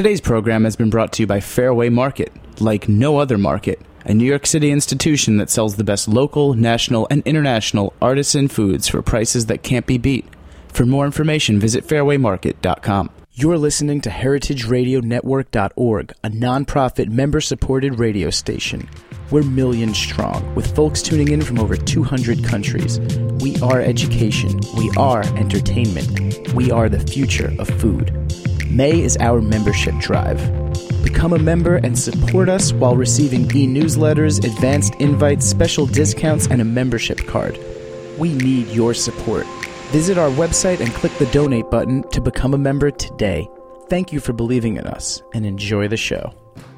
Today's program has been brought to you by Fairway Market, like no other market, a New York City institution that sells the best local, national, and international artisan foods for prices that can't be beat. For more information, visit fairwaymarket.com. You're listening to heritageradionetwork.org, a nonprofit member-supported radio station. We're millions strong, with folks tuning in from over 200 countries. We are education. We are entertainment. We are the future of food. May is our membership drive. Become a member and support us while receiving e-newsletters, advanced invites, special discounts, and a membership card. We need your support. Visit our website and click the donate button to become a member today. Thank you for believing in us, and enjoy the show.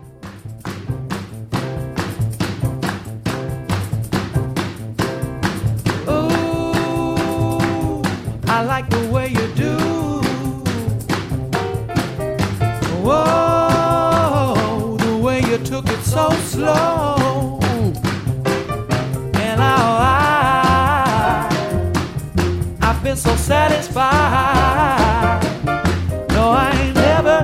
Oh, I like the way you do. Whoa, the way you took it so slow. And I've been so satisfied. No, I ain't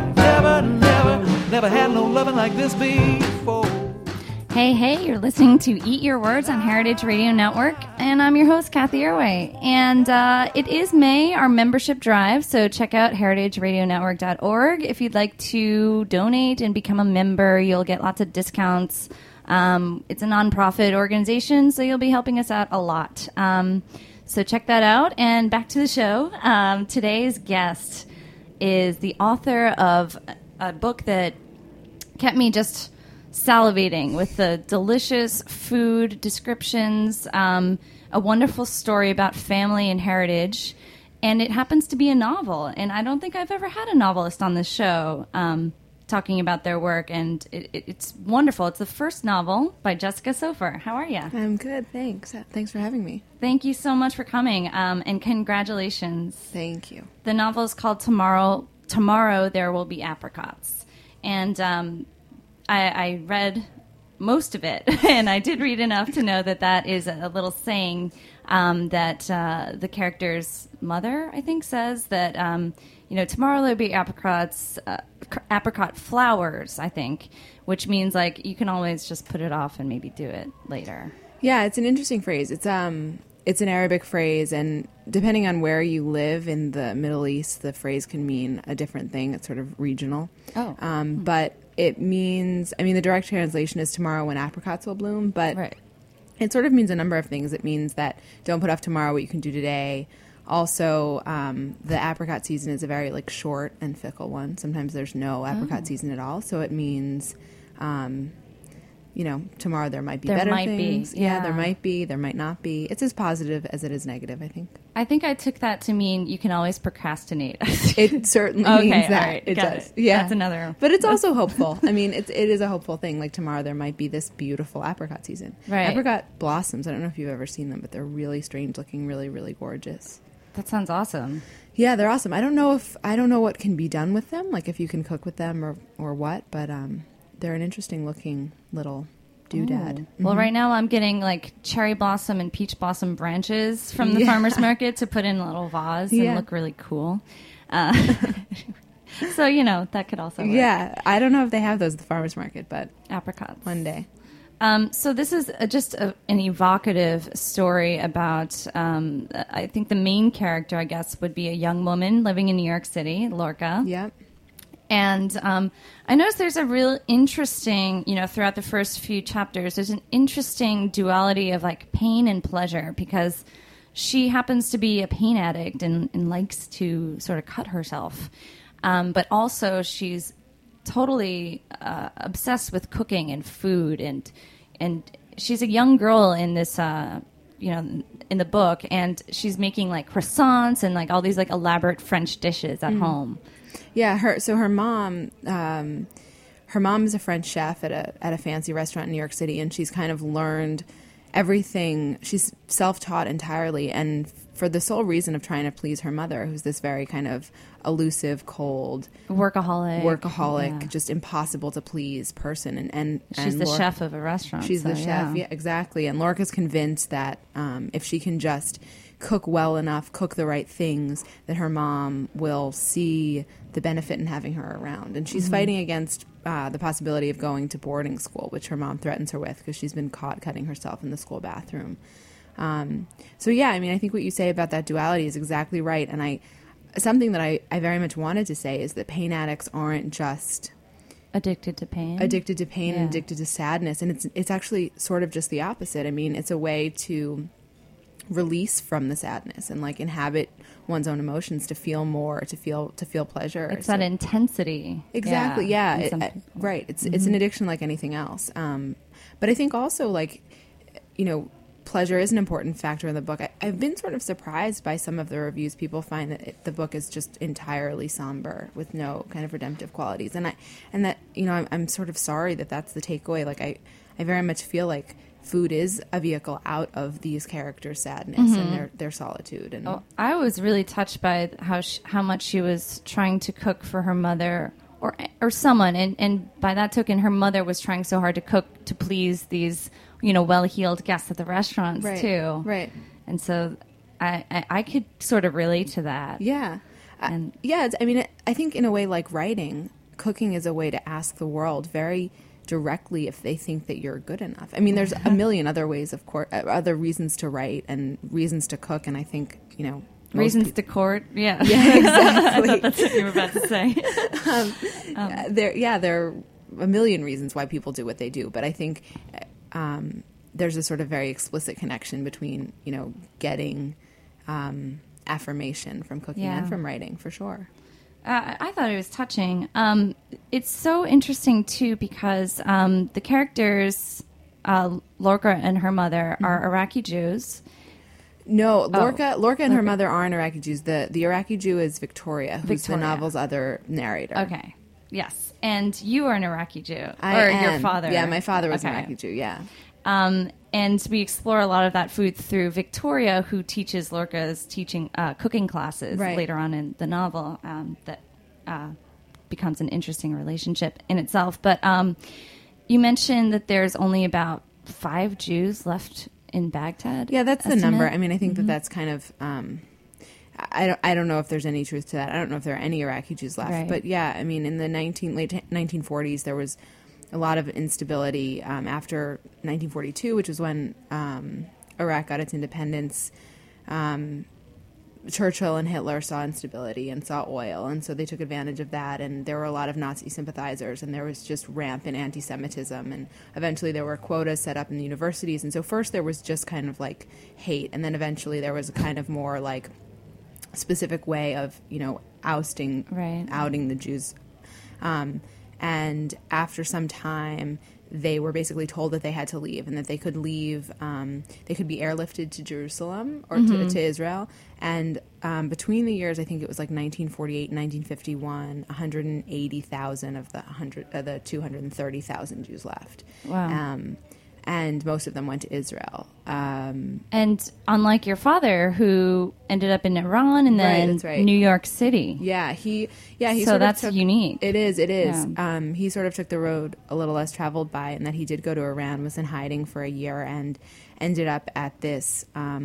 never had no loving like this before. Hey, you're listening to Eat Your Words on Heritage Radio Network, and I'm your host, Kathy Irway. And it is May, our membership drive, so check out heritageradionetwork.org. If you'd like to donate and become a member, you'll get lots of discounts. It's a nonprofit organization, so you'll be helping us out a lot. So check that out, and back to the show. Today's guest is the author of a book that kept me just salivating with the delicious food descriptions, a wonderful story about family and heritage, and it happens to be a novel. And I don't think I've ever had a novelist on this show talking about their work, and it's wonderful. It's the first novel by Jessica Soffer. How are you? I'm good, thanks. Thanks for having me. Thank you so much for coming, and congratulations. Thank you. The novel is called Tomorrow There Will Be Apricots. And I read most of it, and I did read enough to know that is a little saying that the character's mother, I think, says that, tomorrow there'll be apricots, apricot flowers, I think, which means, like, you can always just put it off and maybe do it later. Yeah, it's an interesting phrase. It's an Arabic phrase, and depending on where you live in the Middle East, the phrase can mean a different thing. It's sort of regional. Oh. But it means, the direct translation is tomorrow when apricots will bloom, but right. It sort of means a number of things. It means that don't put off tomorrow what you can do today. Also, the apricot season is a very short and fickle one. Sometimes there's no apricot season at all. So it means, tomorrow there might be better things. Yeah, there might be. There might not be. It's as positive as it is negative, I think. I think I took that to mean you can always procrastinate. It certainly means that. Right, it does. It. Yeah. That's another. But it's also hopeful. It is a hopeful thing. Like tomorrow there might be this beautiful apricot season. Right. Apricot blossoms. I don't know if you've ever seen them, but they're really strange looking, really, really gorgeous. That sounds awesome. Yeah, they're awesome. I don't know what can be done with them, like if you can cook with them or what, but they're an interesting looking little doodad. Mm-hmm. Well, right now I'm getting cherry blossom and peach blossom branches from the farmer's market to put in a little vase and look really cool. So, that could also work. Yeah, I don't know if they have those at the farmer's market, but apricots. One day. So this is just an evocative story about, I think the main character, I guess, would be a young woman living in New York City, Lorca. Yep. And I noticed there's a real interesting, throughout the first few chapters, there's an interesting duality of pain and pleasure, because she happens to be a pain addict and likes to sort of cut herself. But also she's totally obsessed with cooking and food, and she's a young girl in this in the book, and she's making croissants and all these elaborate French dishes at home. Yeah, her mom is a French chef at a fancy restaurant in New York City, and she's kind of learned everything. She's self-taught entirely, and for the sole reason of trying to please her mother, who's this very kind of elusive, cold, workaholic, just impossible to please person. And she's the chef of a restaurant. She's the chef, yeah, exactly. And Lorca's convinced that if she can just cook well enough, cook the right things, that her mom will see the benefit in having her around. And she's fighting against the possibility of going to boarding school, which her mom threatens her with because she's been caught cutting herself in the school bathroom. So yeah, I mean, I think what you say about that duality is exactly right. And something that I very much wanted to say is that pain addicts aren't just Addicted to pain and Yeah. addicted to sadness. And it's actually sort of just the opposite. I mean, it's a way to release from the sadness and like inhabit one's own emotions, to feel more, to feel pleasure. It's that intensity. Exactly. Yeah. in some It- people. right. It's an addiction like anything else. But I think also, like, you know, pleasure is an important factor in the book. I've been sort of surprised by some of the reviews. People find that the book is just entirely somber with no kind of redemptive qualities. And that, you know, I'm sort of sorry that that's the takeaway. Like, I very much feel like food is a vehicle out of these characters' sadness and their solitude. And Oh, I was really touched by how much she was trying to cook for her mother or someone, and by that token, her mother was trying so hard to cook to please these, you know, well-heeled guests at the restaurants too. Right. And so I could sort of relate to that. Yeah. And- I think in a way, like writing, cooking is a way to ask the world very directly if they think that you're good enough. I mean, there's a million other ways, of course, other reasons to write and reasons to cook. And I think, you know, most Reasons to court, yeah. Yeah, exactly. I thought that's what you were about to say. There are a million reasons why people do what they do, but I think there's a sort of very explicit connection between, you know, getting affirmation from cooking Yeah. and from writing, for sure. I thought it was touching. It's so interesting, too, because the characters, Lorca and her mother, are Iraqi Jews. No, Lorca and her mother aren't Iraqi Jews. The Iraqi Jew is Victoria, who's Victoria. the novel's other narrator. Okay. Yes. And you are an Iraqi Jew. Your am. father. Yeah, my father was an Okay. Iraqi Jew, yeah. And we explore a lot of that food through Victoria, who teaches Lorca's cooking classes Right. later on in the novel. That becomes an interesting relationship in itself. But you mentioned that there's only about 5 Jews left in Baghdad. Yeah, that's the estimate? number. I mean, I think that that's kind of... I don't know if there's any truth to that. I don't know if there are any Iraqi Jews left. Right. But yeah, I mean, in the late 1940s, there was a lot of instability after 1942, which was when Iraq got its independence. Churchill and Hitler saw instability and saw oil, and so they took advantage of that, and there were a lot of Nazi sympathizers, and there was just rampant anti-Semitism, and eventually there were quotas set up in the universities, and so first there was just kind of like hate, and then eventually there was a kind of more like specific way of, you know, outing the Jews. And after some time, they were basically told that they had to leave and that they could leave. They could be airlifted to Jerusalem or to Israel. And between the years, I think it was like 1948 and 1951, 180,000 of the 230,000 Jews left. Wow. And most of them went to Israel. And unlike your father, who ended up in Iran and then that's right. New York City. Yeah, he So sort of that's took, unique. It is. Yeah. He sort of took the road a little less traveled by, and that he did go to Iran, was in hiding for a year, and ended up at this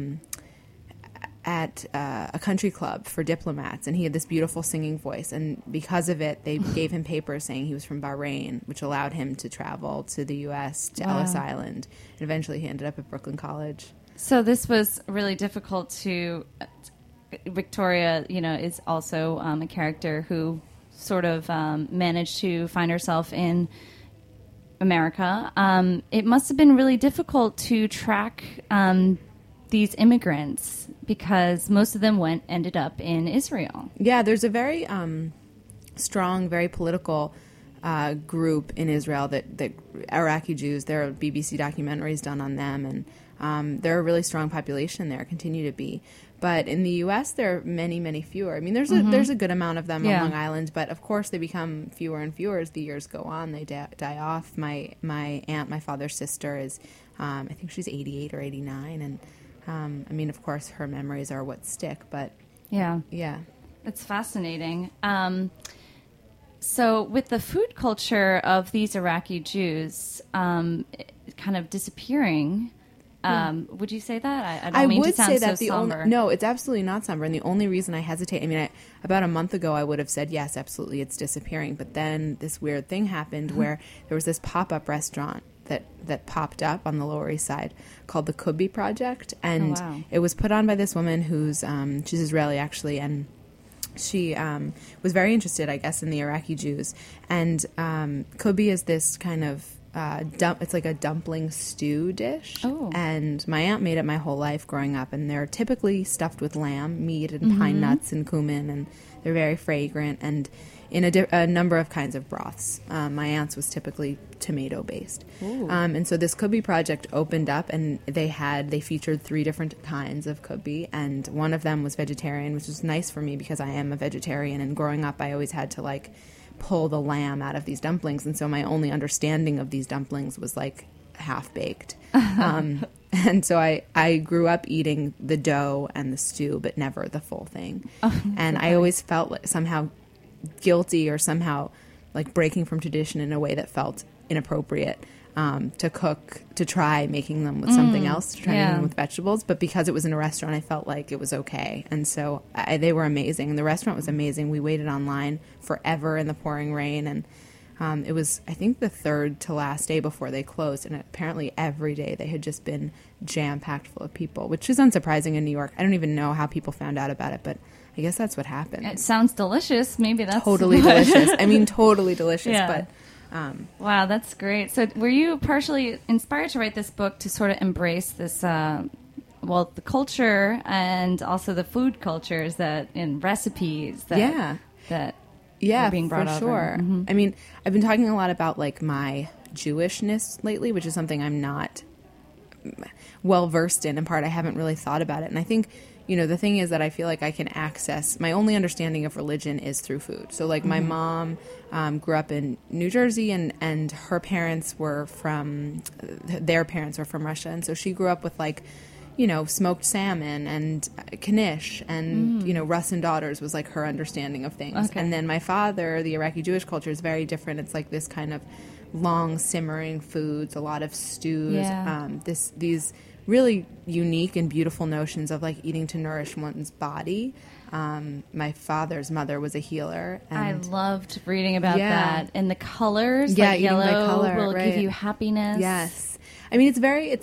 a country club for diplomats, and he had this beautiful singing voice, and because of it, they gave him papers saying he was from Bahrain, which allowed him to travel to the U.S. to Ellis Island, and eventually he ended up at Brooklyn College. So this was really difficult to... Victoria, you know, is also a character who sort of managed to find herself in America. It must have been really difficult to track these immigrants because most of them ended up in Israel. Yeah, there's a very strong, very political group in Israel that Iraqi Jews. There are BBC documentaries done on them, and they're a really strong population there, continue to be. But in the U.S., there are many, many fewer. I mean, there's a good amount of them on Long Island, but of course they become fewer and fewer as the years go on. They die off. My aunt, my father's sister, is I think she's 88 or 89, and I mean, of course, her memories are what stick. But yeah, it's fascinating. So with the food culture of these Iraqi Jews kind of disappearing, Would you say that? I don't mean to sound so somber. No, it's absolutely not somber. And the only reason I hesitate, I mean, about a month ago, I would have said, yes, absolutely, it's disappearing. But then this weird thing happened where there was this pop-up restaurant that popped up on the Lower East Side called the Kubbi Project. And it was put on by this woman who's, she's Israeli actually, and she was very interested, I guess, in the Iraqi Jews. And Kubbi is this kind of it's like a dumpling stew dish. Oh. And my aunt made it my whole life growing up. And they're typically stuffed with lamb, meat, and pine nuts and cumin. And they're very fragrant and in a number of kinds of broths. My aunt's was typically tomato-based. And so this Kubbi Project opened up, and they featured 3 different kinds of Kubbi, and one of them was vegetarian, which was nice for me because I am a vegetarian, and growing up I always had to, like, pull the lamb out of these dumplings, and so my only understanding of these dumplings was, like, half-baked. And so I grew up eating the dough and the stew, but never the full thing. And I always felt like somehow guilty or somehow like breaking from tradition in a way that felt inappropriate to try making them with something else, to try making them with vegetables. But because it was in a restaurant, I felt like it was okay. And so they were amazing. And the restaurant was amazing. We waited online forever in the pouring rain. And it was, I think, the 3rd to last day before they closed. And apparently every day they had just been jam-packed full of people, which is unsurprising in New York. I don't even know how people found out about it, but I guess that's what happened. It sounds delicious. Maybe that's... Totally delicious. I mean, totally delicious. Yeah. But wow, that's great. So were you partially inspired to write this book to sort of embrace this, the culture and also the food cultures in recipes that are being brought over? Sure. I mean, I've been talking a lot about like my Jewishness lately, which is something I'm not well versed in part. I haven't really thought about it. And I think, you know, the thing is that I feel like I can access, my only understanding of religion is through food. So like my mom grew up in New Jersey and her parents were their parents were from Russia. And so she grew up with like, you know, smoked salmon and knish and, you know, Russ and Daughters was like her understanding of things. Okay. And then my father, the Iraqi Jewish culture is very different. It's like this kind of long simmering foods, a lot of stews, these really unique and beautiful notions of like eating to nourish one's body. My father's mother was a healer. And I loved reading about that. And the colors, like yellow will give you happiness. Yes. I mean,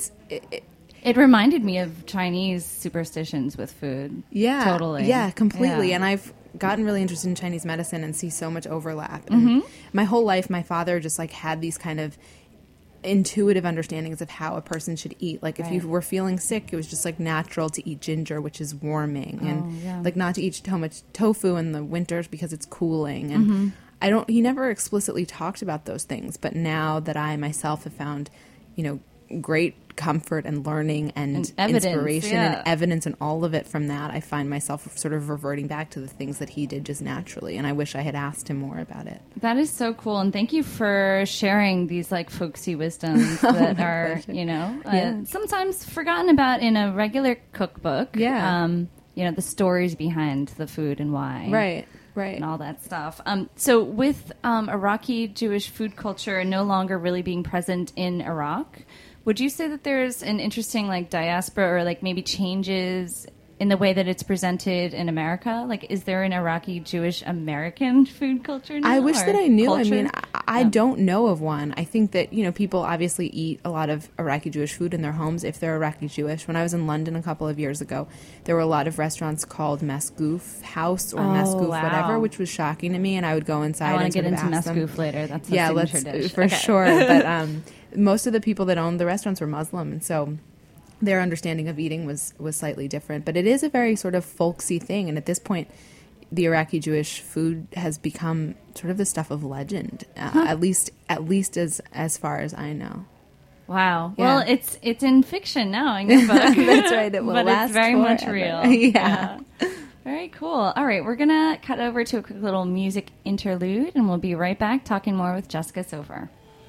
it reminded me of Chinese superstitions with food. Yeah. Totally. Yeah, completely. Yeah. And I've gotten really interested in Chinese medicine and see so much overlap. And my whole life, my father just like had these kind of intuitive understandings of how a person should eat. Like if you were feeling sick, it was just like natural to eat ginger, which is warming, and like not to eat too much tofu in the winters because it's cooling. And he never explicitly talked about those things, but now that I myself have found, you know, great comfort and learning and inspiration and evidence and all of it from that, I find myself sort of reverting back to the things that he did just naturally, and I wish I had asked him more about it. That is so cool, and thank you for sharing these like folksy wisdoms that are pleasure. You know sometimes forgotten about in a regular cookbook. You know, the stories behind the food and why. Right. And all that stuff. So with Iraqi Jewish food culture no longer really being present in Iraq, would you say that there's an interesting like diaspora or like maybe changes in the way that it's presented in America? Like, is there an Iraqi Jewish American food culture now? I wish that I knew. Culture? I mean, I don't know of one. I think that, you know, people obviously eat a lot of Iraqi Jewish food in their homes if they're Iraqi Jewish. When I was in London a couple of years ago, there were a lot of restaurants called Masgouf House or Masgouf whatever, which was shocking to me. And I would go inside. I want to get into Masgouf later. That's a signature dish. For sure. But most of the people that owned the restaurants were Muslim, and so their understanding of eating was slightly different. But it is a very sort of folksy thing, and at this point, the Iraqi Jewish food has become sort of the stuff of legend, at least as far as I know. Wow. Yeah. Well, it's in fiction now in your book. That's right. It will but last it's very forever. Much real. Yeah. Very cool. All right, we're gonna cut over to a quick little music interlude, and we'll be right back talking more with Jessica Soffer.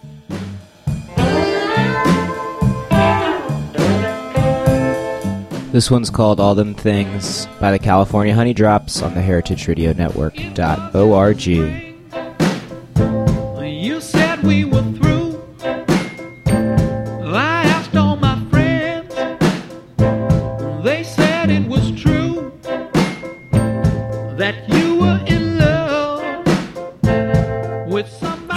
This one's called All Them Things by the California Honey Drops on the heritageradionetwork.org. You said we were through. I asked all my friends,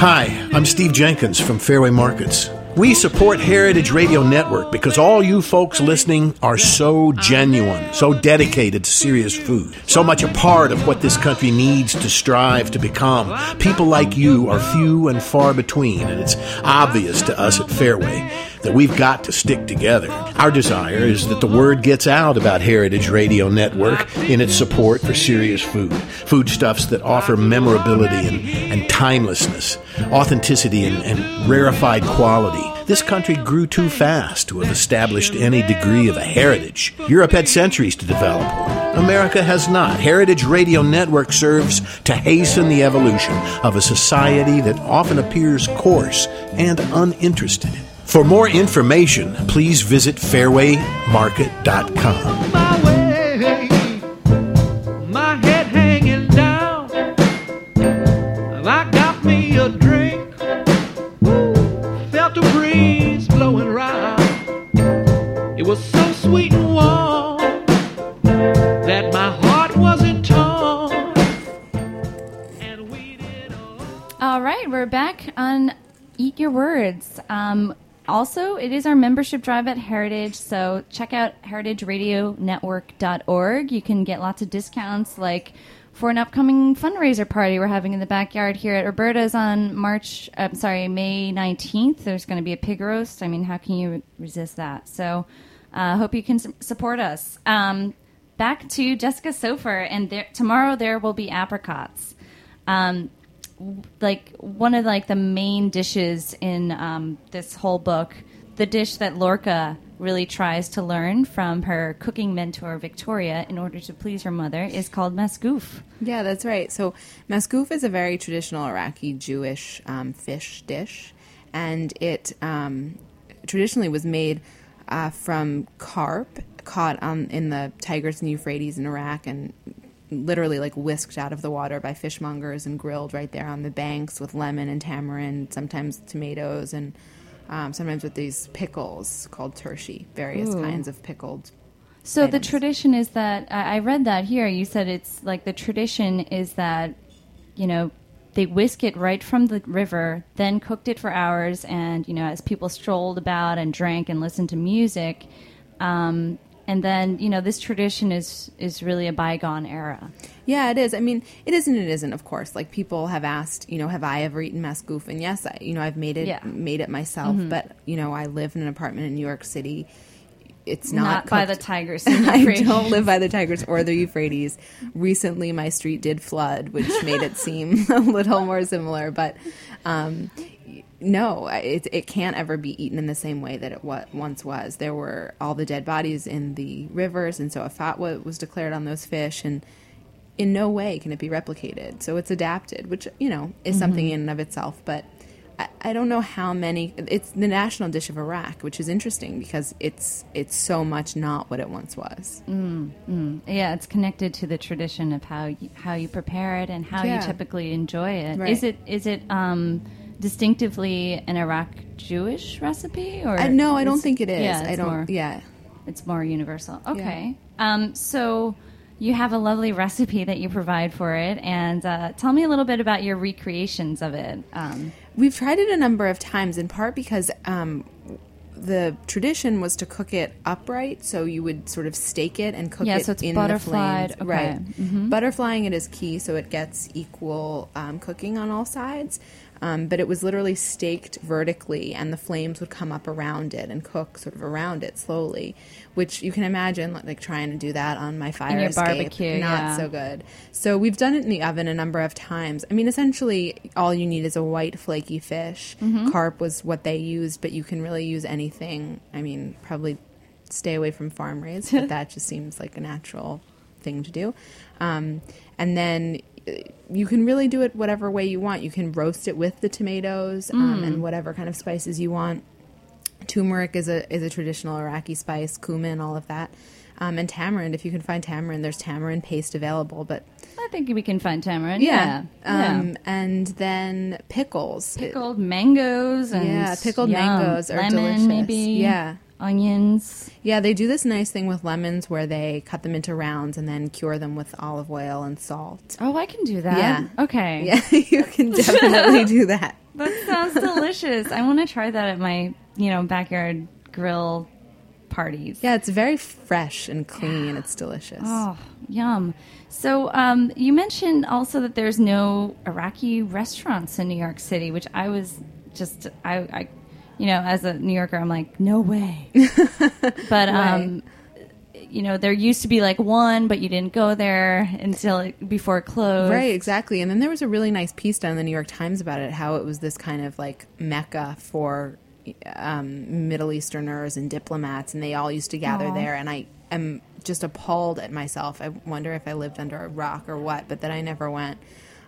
Hi, I'm Steve Jenkins from Fairway Markets. We support Heritage Radio Network because all you folks listening are so genuine, so dedicated to serious food, so much a part of what this country needs to strive to become. People like you are few and far between, and it's obvious to us at Fairway that we've got to stick together. Our desire is that the word gets out about Heritage Radio Network in its support for serious food, foodstuffs that offer memorability and timelessness, authenticity and rarefied quality. This country grew too fast to have established any degree of a heritage. Europe had centuries to develop one. America has not. Heritage Radio Network serves to hasten the evolution of a society that often appears coarse and uninterested. For more information, please visit fairwaymarket.com. My way, my head hanging down. I got me a drink. Felt a breeze blowing round. It was so sweet and warm that my heart wasn't torn. And we did All right, we're back on Eat Your Words. Also, it is our membership drive at Heritage, so check out heritageradionetwork.org. You can get lots of discounts, like for an upcoming fundraiser party we're having in the backyard here at Roberta's on May 19th. There's going to be a pig roast. I mean, how can you resist that? So hope you can support us. Back to Jessica Sofer, and tomorrow there will be apricots. Like one of the main dishes in this whole book, the dish that Lorca really tries to learn from her cooking mentor Victoria in order to please her mother, is called maskouf. Yeah, that's right. So maskouf is a very traditional Iraqi Jewish fish dish, and it traditionally was made from carp caught in the Tigris and Euphrates in Iraq, and literally whisked out of the water by fishmongers and grilled right there on the banks with lemon and tamarind, sometimes tomatoes, and sometimes with these pickles called tershi, various kinds of pickled So items. the tradition is that, I read that here, you said it's the tradition is that, they whisk it right from the river, then cooked it for hours, and, as people strolled about and drank and listened to music, and then, this tradition is really a bygone era. Yeah, it is. I mean, it is and it isn't, of course. People have asked, have I ever eaten maskouf? And yes, I've made it myself. Mm-hmm. But, I live in an apartment in New York City. It's not by cooked. the Tigris and Euphrates. I don't live by the Tigris or the Euphrates. Recently, my street did flood, which made it seem a little more similar. But no, it can't ever be eaten in the same way that it once was. There were all the dead bodies in the rivers, and so a fatwa was declared on those fish, and in no way can it be replicated. So it's adapted, which, is something in and of itself. But I don't know how many. It's the national dish of Iraq, which is interesting because it's so much not what it once was. Yeah, it's connected to the tradition of how you prepare it and how you typically enjoy it. Right. Is it distinctively an Iraq Jewish recipe, or no, I don't think it is. Yeah, I don't. It's more universal. Okay, so you have a lovely recipe that you provide for it, and tell me a little bit about your recreations of it. We've tried it a number of times, in part because the tradition was to cook it upright, so you would sort of stake it and cook it so it's in the butterflied. flames. Okay. Right. Mm-hmm. Butterflying it is key, so it gets equal cooking on all sides. But it was literally staked vertically, and the flames would come up around it and cook sort of around it slowly, which you can imagine trying to do that on my fire your escape. barbecue, Not so good. So we've done it in the oven a number of times. I mean, essentially, all you need is a white flaky fish. Mm-hmm. Carp was what they used, but you can really use anything. I mean, probably stay away from farm raised, but that just seems like a natural thing to do. And then you can really do it whatever way you want. You can roast it with the tomatoes and whatever kind of spices you want. Turmeric is a traditional Iraqi spice, cumin, all of that. And tamarind, if you can find tamarind, there's tamarind paste available. But I think we can find tamarind. Yeah. Yeah. And then pickles. Pickled mangoes and pickled mangoes are lemon, delicious. Maybe. Yeah. Onions. Yeah, they do this nice thing with lemons where they cut them into rounds and then cure them with olive oil and salt. Oh, I can do that. Yeah. Okay. Yeah, you can definitely do that. That sounds delicious. I want to try that at my, backyard grill parties. Yeah, it's very fresh and clean. It's delicious. Oh, yum. So you mentioned also that there's no Iraqi restaurants in New York City, which I was just, I as a New Yorker, I'm like, no way. But, Right. There used to be like one, but you didn't go there until before it closed. Right, exactly. And then there was a really nice piece done in the New York Times about it, how it was this kind of like mecca for Middle Easterners and diplomats, and they all used to gather there. And I am just appalled at myself. I wonder if I lived under a rock or what, but that I never went.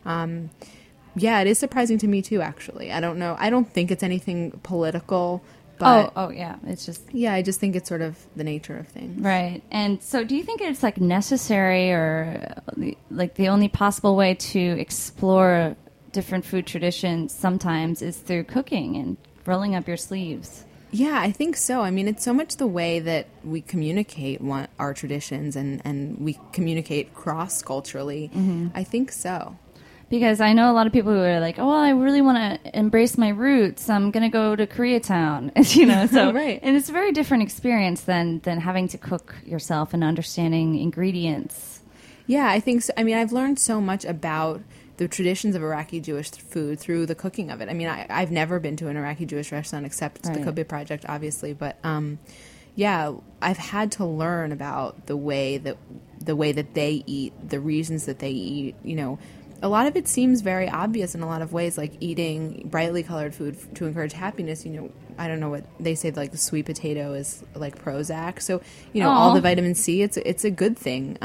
Yeah, it is surprising to me too, actually. I don't know. I don't think it's anything political. But Oh, yeah. It's just... yeah, I just think it's sort of the nature of things. Right. And so do you think it's like necessary or like the only possible way to explore different food traditions sometimes is through cooking and rolling up your sleeves? Yeah, I think so. I mean, it's so much the way that we communicate our traditions and we communicate cross-culturally. I think so. Because I know a lot of people who are like, oh, well, I really want to embrace my roots. I'm going to go to Koreatown, so Right. And it's a very different experience than having to cook yourself and understanding ingredients. Yeah, I think so. I mean, I've learned so much about the traditions of Iraqi Jewish food through the cooking of it. I mean, I've never been to an Iraqi Jewish restaurant except the Kobe Project, obviously. But yeah, I've had to learn about the way that they eat, the reasons that they eat. A lot of it seems very obvious in a lot of ways, like eating brightly colored food to encourage happiness. I don't know what they say, like the sweet potato is like Prozac. So, all the vitamin C, it's a good thing.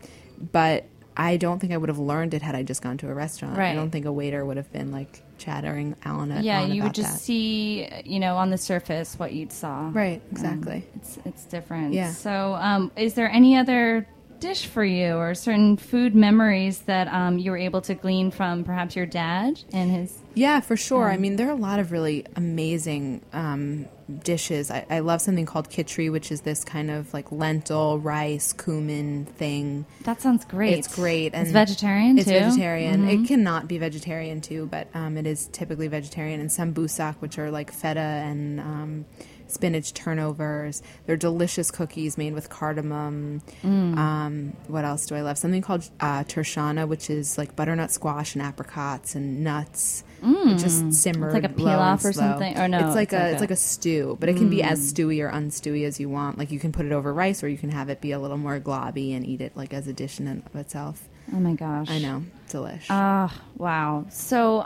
But I don't think I would have learned it had I just gone to a restaurant. Right. I don't think a waiter would have been like chattering on You would about just that. see, on the surface what you'd saw. Right, exactly. It's different. Yeah. So is there any other dish for you or certain food memories that you were able to glean from perhaps your dad and his... Yeah, for sure. I mean, there are a lot of really amazing dishes. I love something called kitchery, which is this kind of like lentil, rice, cumin thing. That sounds great. It's great. And it's vegetarian, It's too? vegetarian. It cannot be vegetarian, too, but it is typically vegetarian. And sambusak, which are like feta and spinach turnovers. They're delicious cookies made with cardamom. What else do I love? Something called tershana, which is like butternut squash and apricots and nuts. It just simmered It's like a low and pilaf or slow. something? Or no, it's like a stew, but it can be as stewy or unstewy as you want. Like you can put it over rice, or you can have it be a little more globby and eat it like as a dish in and of itself. Oh, my gosh. I know, delish. Wow. So,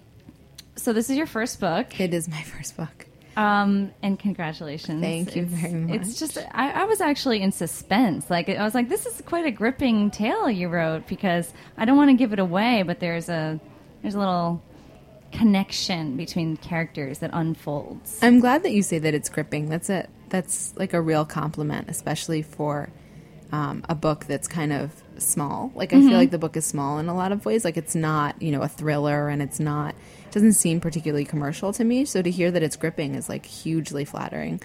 so this is your first book. It is my first book. And congratulations. Thank you very much. It's just, I was actually in suspense. Like, I was like, this is quite a gripping tale you wrote, because I don't want to give it away, but there's a little connection between characters that unfolds. I'm glad that you say that it's gripping. That's like a real compliment, especially for a book that's kind of small. Like I feel like the book is small in a lot of ways. Like it's not, a thriller, and it doesn't seem particularly commercial to me. So to hear that it's gripping is like hugely flattering.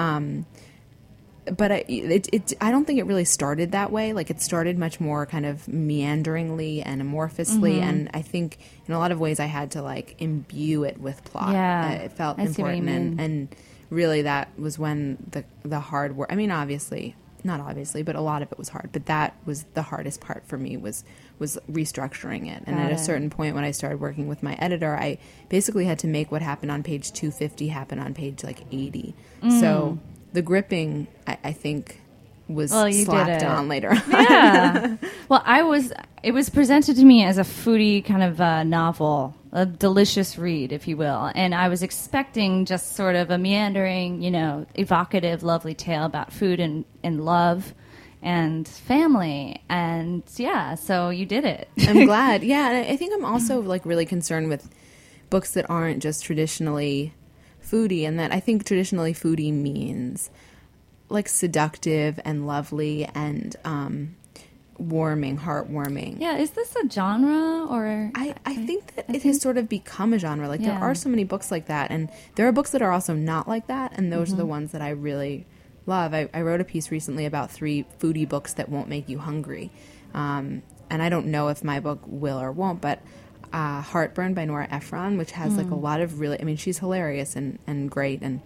But I don't think it really started that way. Like it started much more kind of meanderingly and amorphously, and I think in a lot of ways I had to like imbue it with plot. Yeah, It felt I see what you important, mean. and really that was when the hard work. I mean, not obviously, but a lot of it was hard. But that was the hardest part for me was restructuring it. And at a certain point, when I started working with my editor, I basically had to make what happened on page 250 happen on page like 80. So the gripping, I think, was slapped on later on. Yeah. Well, it was presented to me as a foodie kind of novel, a delicious read, if you will. And I was expecting just sort of a meandering, evocative, lovely tale about food and love and family. And yeah, so you did it. I'm glad. Yeah. And I think I'm also like really concerned with books that aren't just traditionally foodie, and that I think traditionally foodie means like seductive and lovely and heartwarming. Yeah, is this a genre or... I think that it has sort of become a genre. Like there are so many books like that, and there are books that are also not like that, and those are the ones that I really love. I wrote a piece recently about 3 foodie books that won't make you hungry, and I don't know if my book will or won't, but Heartburn by Nora Ephron, which has like a lot of really, I mean, she's hilarious and great, and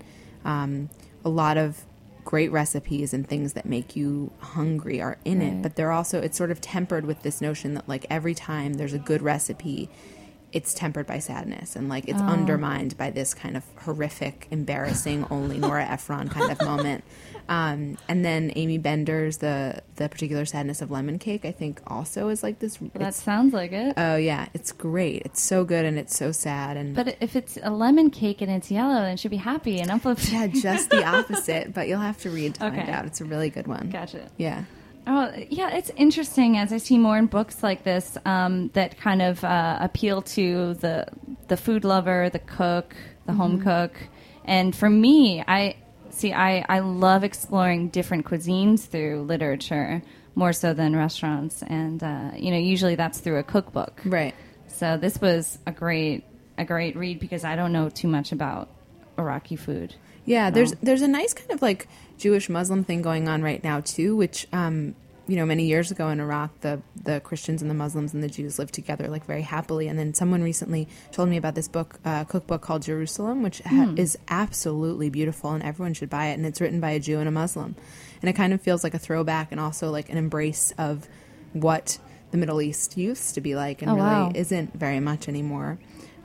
a lot of great recipes and things that make you hungry are in it, but they're also, it's sort of tempered with this notion that like every time there's a good recipe, it's tempered by sadness, and like it's undermined by this kind of horrific, embarrassing, only Nora Ephron kind of moment. And then Amy Bender's the Particular Sadness of Lemon Cake, I think also is like this. That sounds like it. Oh yeah, it's great. It's so good and it's so sad. And But if it's a lemon cake and it's yellow, then it should be happy and uplifting. yeah, just the opposite. But you'll have to read to find Okay. out. It's a really good one. Gotcha. Yeah. Oh, yeah, it's interesting as I see more in books like this that kind of appeal to the food lover, the cook, the home cook. And for me, I love exploring different cuisines through literature more so than restaurants. And, usually that's through a cookbook. Right. So this was a great read because I don't know too much about Iraqi food. Yeah, there's a nice kind of like Jewish Muslim thing going on right now too, which many years ago in Iraq, the Christians and the Muslims and the Jews lived together like very happily. And then someone recently told me about this cookbook called Jerusalem, which is absolutely beautiful, and everyone should buy it. And it's written by a Jew and a Muslim, and it kind of feels like a throwback and also like an embrace of what the Middle East used to be like, and really isn't very much anymore.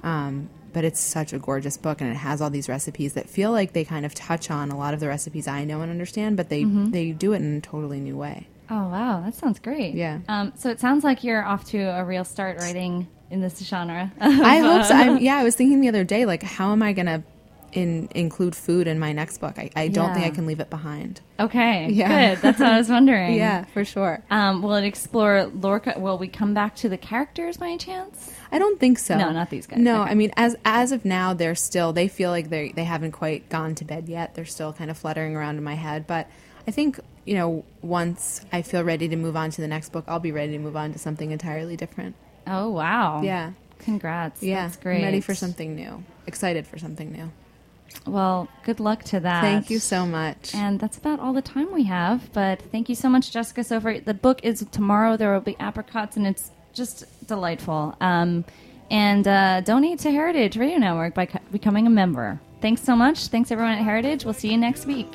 But it's such a gorgeous book, and it has all these recipes that feel like they kind of touch on a lot of the recipes I know and understand, but they do it in a totally new way. Oh, wow. That sounds great. Yeah. So it sounds like you're off to a real start writing in this genre. I hope so. I was thinking the other day, like, how am I going to include food in my next book? I don't think I can leave it behind. Okay. Yeah. Good. That's what I was wondering. Yeah, for sure. Will it explore Lorca? Will we come back to the characters by any chance? I don't think so. No, not these guys. No, Okay. I mean, as of now, they feel like they haven't quite gone to bed yet. They're still kind of fluttering around in my head. But I think, once I feel ready to move on to the next book, I'll be ready to move on to something entirely different. Oh, wow. Yeah. Congrats. Yeah. That's great. I'm ready for something new. Excited for something new. Well, good luck to that. Thank you so much. And that's about all the time we have. But thank you so much, Jessica Sofer. The book is tomorrow. There will be apricots, and it's just delightful. And donate to Heritage Radio Network by becoming a member. Thanks so much. Thanks, everyone at Heritage. We'll see you next week.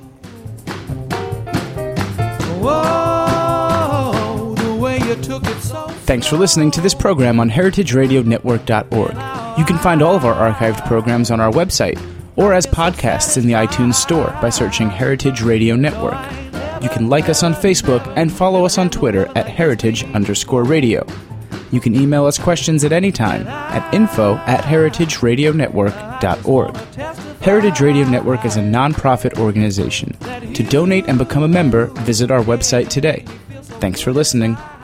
Whoa, the way you took it so. Thanks for listening to this program on heritageradionetwork.org. You can find all of our archived programs on our website or as podcasts in the iTunes Store by searching Heritage Radio Network. You can like us on Facebook and follow us on Twitter at @heritage_radio. You can email us questions at any time at info@heritageradionetwork.org. Heritage Radio Network is a non-profit organization. To donate and become a member, visit our website today. Thanks for listening.